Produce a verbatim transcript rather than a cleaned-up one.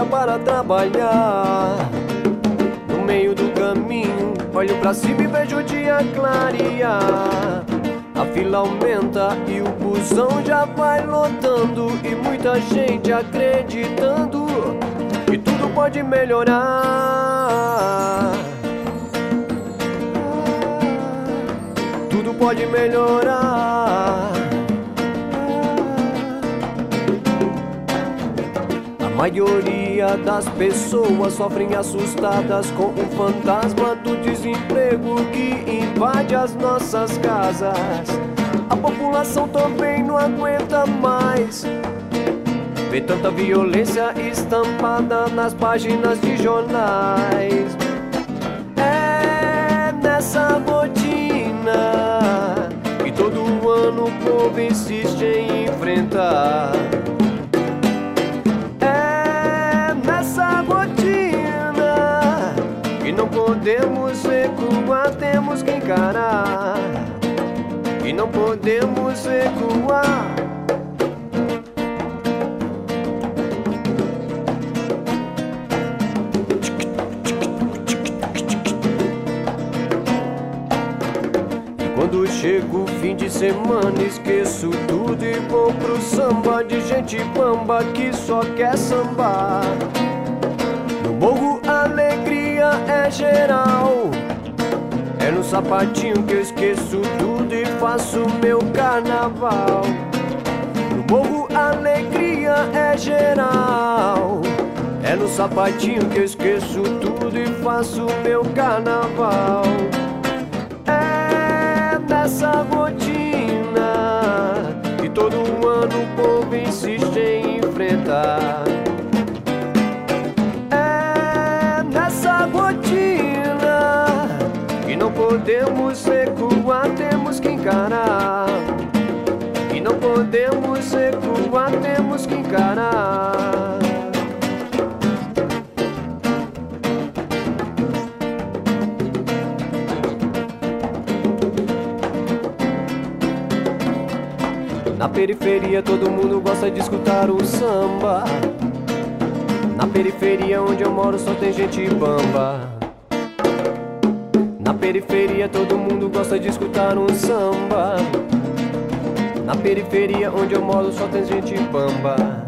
dia para trabalhar. No meio do caminho, olho pra cima e vejo o dia clarear. A fila aumenta e o busão já vai lotando, e muita gente acreditando que tudo pode melhorar. Tudo pode melhorar. A maioria das pessoas sofrem assustadas com o fantasma do desemprego que invade as nossas casas. A população também não aguenta mais ver tanta violência estampada nas páginas de jornais. É nessa rotina que todo ano o povo insiste em enfrentar. E não podemos recuar, temos que encarar. E não podemos recuar. E quando chega o fim de semana, esqueço tudo e vou pro samba de gente bamba que só quer sambar. No morro alegria é geral, é no sapatinho que eu esqueço tudo e faço meu carnaval. No morro alegria é geral, é no sapatinho que eu esqueço tudo e faço meu carnaval. É nessa rotina que todo ano o povo insiste em enfrentar. E não podemos recuar, temos que encarar. E não podemos recuar, temos que encarar. Na periferia todo mundo gosta de escutar o samba. Na periferia onde eu moro só tem gente bamba. Na periferia todo mundo gosta de escutar um samba. Na periferia onde eu moro só tem gente bamba.